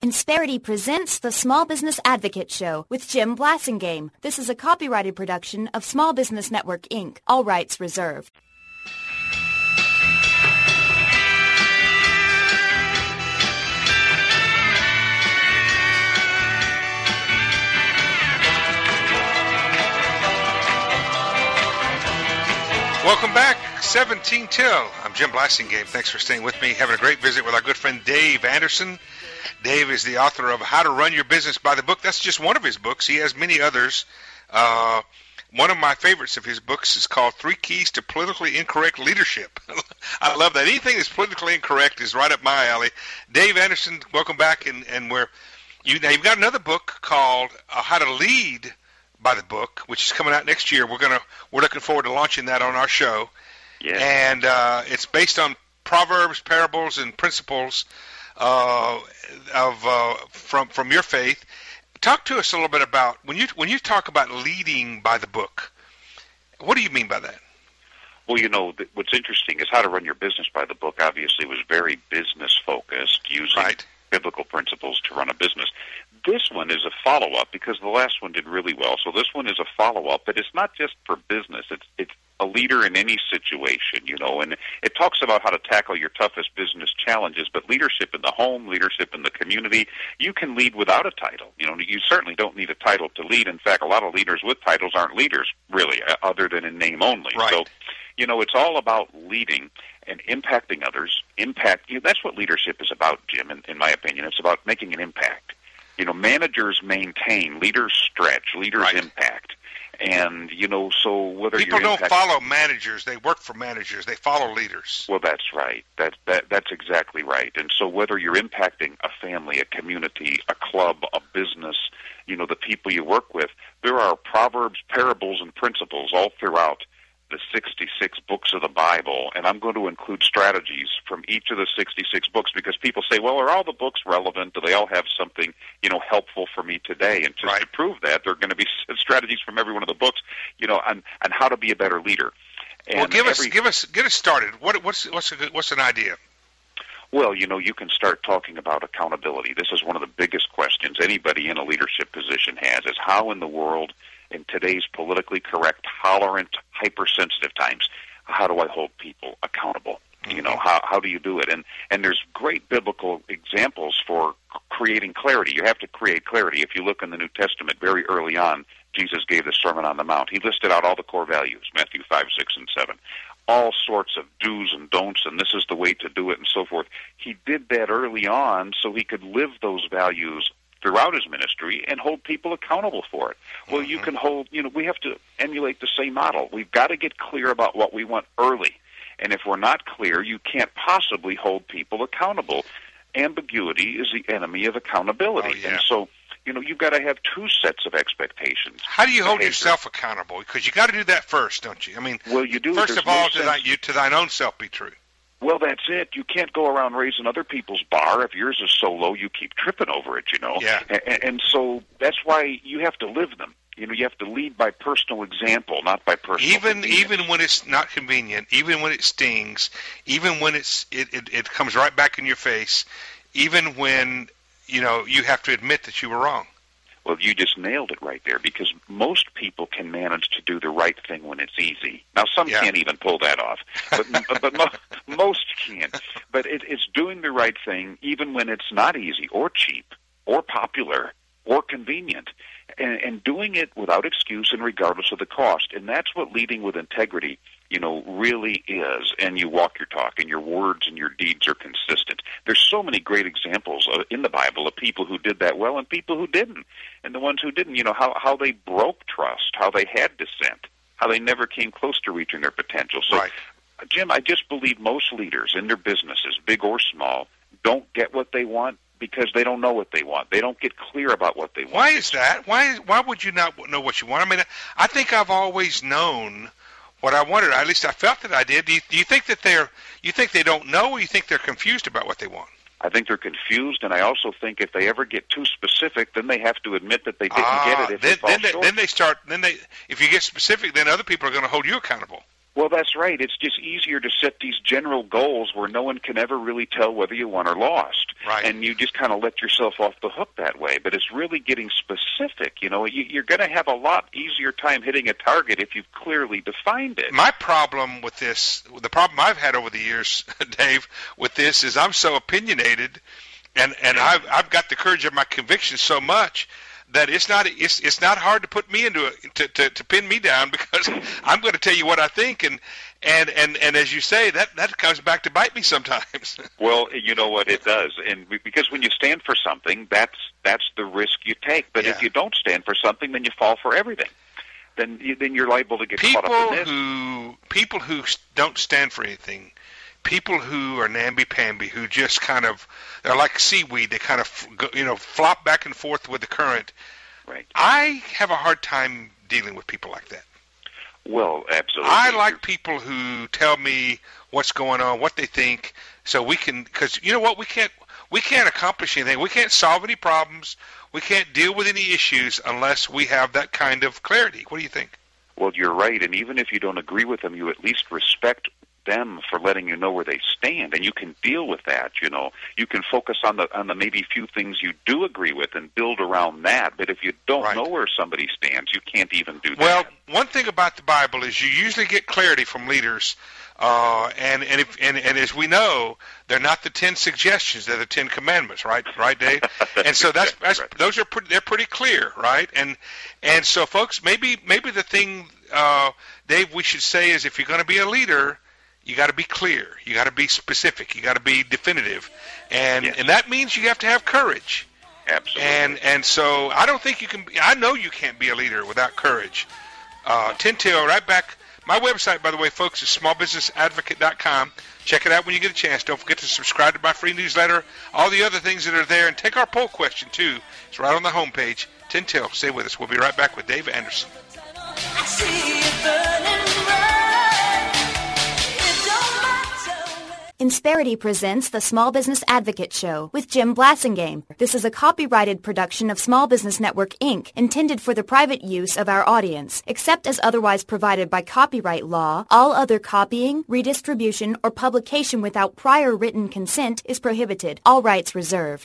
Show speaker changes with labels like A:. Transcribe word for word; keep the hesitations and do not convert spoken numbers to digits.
A: Insperity presents the Small Business Advocate Show with Jim Blasingame. This is a copyrighted production of Small Business Network, Incorporated. All rights reserved.
B: Welcome back, seventeen till. I'm Jim Blasingame. Thanks for staying with me. Having a great visit with our good friend Dave Anderson. Dave is the author of How to Run Your Business by the Book. That's just one of his books. He has many others. Uh, one of my favorites of his books is called Three Keys to Politically Incorrect Leadership. I love that. Anything that's politically incorrect is right up my alley. Dave Anderson, welcome back. And, and we're, you, now you've got another book called uh, How to Lead by the Book, which is coming out next year. We're gonna we're looking forward to launching that on our show.
C: Yeah.
B: And uh, it's based on proverbs, parables, and principles uh, of uh, from from your faith. Talk to us a little bit about when you when you talk about leading by the book. What do you mean by that?
C: Well, you know, th- what's interesting is How to Run Your Business by the Book obviously was very business focused, using
B: right.
C: biblical principles to run a business. This one is a follow-up because the last one did really well. So this one is a follow-up, but it's not just for business. It's it's a leader in any situation, you know, and it talks about how to tackle your toughest business challenges, but leadership in the home, leadership in the community, you can lead without a title. You know, you certainly don't need a title to lead. In fact, a lot of leaders with titles aren't leaders, really, other than in name only.
B: Right.
C: So, you know, it's all about leading and impacting others. Impact, you know, that's what leadership is about, Jim, in, in my opinion. It's about making an impact. You know, managers maintain, leaders stretch, leaders
B: right.
C: impact. And, you know, so whether
B: People
C: you're
B: don't
C: impact-
B: follow managers. They work for managers. They follow leaders.
C: Well, that's right. That, that, that's exactly right. And so whether you're impacting a family, a community, a club, a business, you know, the people you work with, there are proverbs, parables, and principles all throughout the sixty-six books of the Bible, and I'm going to include strategies from each of the sixty-six books because people say, well, are all the books relevant? Do they all have something, you know, helpful for me today? And just
B: right.
C: to prove that, there are going to be strategies from every one of the books, you know, on, on how to be a better leader. And
B: well, give
C: every,
B: us give us get us started. What what's what's a, what's an idea?
C: Well, you know, you can start talking about accountability. This is one of the biggest questions anybody in a leadership position has: is how in the world, in today's politically correct, tolerant, hypersensitive times, how do I hold people accountable? Mm-hmm. You know, how how do you do it? And and there's great biblical examples for creating clarity. You have to create clarity. If you look in the New Testament, very early on, Jesus gave the Sermon on the Mount. He listed out all the core values, Matthew five, six, and seven. All sorts of do's and don'ts, and this is the way to do it, and so forth. He did that early on so he could live those values throughout his ministry and hold people accountable for it. Well, mm-hmm. you can hold, you know, we have to emulate the same model. We've got to get clear about what we want early. And if we're not clear, you can't possibly hold people accountable. Ambiguity is the enemy of accountability.
B: Oh, yeah.
C: And so, you know, you've got to have two sets of expectations.
B: How do you hold
C: behavior.
B: yourself accountable? Because you got to do that first, don't you? I mean,
C: well, you do.
B: First
C: There's
B: of all,
C: no
B: to, thy, you, to thine own self be true.
C: Well, that's it. You can't go around raising other people's bar. If yours is so low, you keep tripping over it, you know.
B: Yeah.
C: And, and so that's why you have to live them. You know, you have to lead by personal example, not by personal
B: Even
C: convenience.
B: even when it's not convenient, even when it stings, even when it's it, it, it comes right back in your face, even when, you know, you have to admit that you were wrong.
C: Well, you just nailed it right there, because most people can manage to do the right thing when it's easy. Now, some
B: yeah.
C: can't even pull that off, but but mo- most can. But it, it's doing the right thing even when it's not easy or cheap or popular or convenient, and, and doing it without excuse and regardless of the cost. And that's what leading with integrity, you know, really is. And you walk your talk, and your words and your deeds are consistent. There's so many great examples of, in the Bible of people who did that well and people who didn't. And the ones who didn't, you know, how, how they broke trust, how they had dissent, how they never came close to reaching their potential. So,
B: right.
C: Jim, I just believe most leaders in their businesses, big or small, don't get what they want because they don't know what they want. They don't get clear about what they want.
B: Why is that? Why why would you not know what you want? I mean, I think I've always known what I wanted. At least I felt that I did. Do you, do you think that they're you think they don't know, or you think they're confused about what they want?
C: I think they're confused, and I also think if they ever get too specific, then they have to admit that they didn't
B: ah,
C: get it. If
B: then,
C: it falls
B: then, they,
C: short.
B: then they start. Then they, if you get specific, then other people are going to hold you accountable.
C: Well, that's right. It's just easier to set these general goals where no one can ever really tell whether you won or lost.
B: Right.
C: And you just kind of let yourself off the hook that way. But it's really getting specific. You know, you, you're going to have a lot easier time hitting a target if you've clearly defined it.
B: My problem with this, the problem I've had over the years, Dave, with this is I'm so opinionated, and, and I've, I've got the courage of my convictions so much that it's not it's it's not hard to put me into a, to, to to pin me down, because I'm going to tell you what I think, and and and and as you say, that that comes back to bite me sometimes.
C: Well, you know what, it does, and because when you stand for something, that's that's the risk you take. But
B: yeah.
C: if you don't stand for something, then you fall for everything. Then you, then you're liable to get
B: people
C: caught up in this.
B: who people who don't stand for anything. People who are namby-pamby, who just kind of, they're like seaweed. They kind of, you know, flop back and forth with the current.
C: Right.
B: I have a hard time dealing with people like that.
C: Well, absolutely.
B: I like people who tell me what's going on, what they think, so we can, because you know what, we can't, we can't accomplish anything. We can't solve any problems. We can't deal with any issues unless we have that kind of clarity. What do you think?
C: Well, you're right, and even if you don't agree with them, you at least respect them for letting you know where they stand, and you can deal with that. You know, you can focus on the on the maybe few things you do agree with and build around that. But if you don't
B: right.
C: know where somebody stands, you can't even do
B: well,
C: that.
B: Well, one thing about the Bible is you usually get clarity from leaders, uh, and and, if, and and as we know, they're not the ten suggestions; they're the Ten Commandments, right? Right, Dave? And so that's, that's
C: right.
B: those are pretty, they're pretty clear, right? And and so, folks, maybe maybe the thing, uh, Dave, we should say is if you're going to be a leader, you got to be clear. You got to be specific. You got to be definitive, and
C: yes.
B: and that means you have to have courage.
C: Absolutely.
B: And and so I don't think you can. I know you can't be a leader without courage. Uh, Tin Till, right back. My website, by the way, folks, is small business advocate dot com. Check it out when you get a chance. Don't forget to subscribe to my free newsletter. All the other things that are there, and take our poll question too. It's right on the homepage. Tin Till, stay with us. We'll be right back with Dave Anderson.
D: I see it burning bright.
A: Insperity presents the Small Business Advocate Show with Jim Blasingame. This is a copyrighted production of Small Business Network, Incorporated, intended for the private use of our audience. Except as otherwise provided by copyright law, all other copying, redistribution, or publication without prior written consent is prohibited. All rights reserved.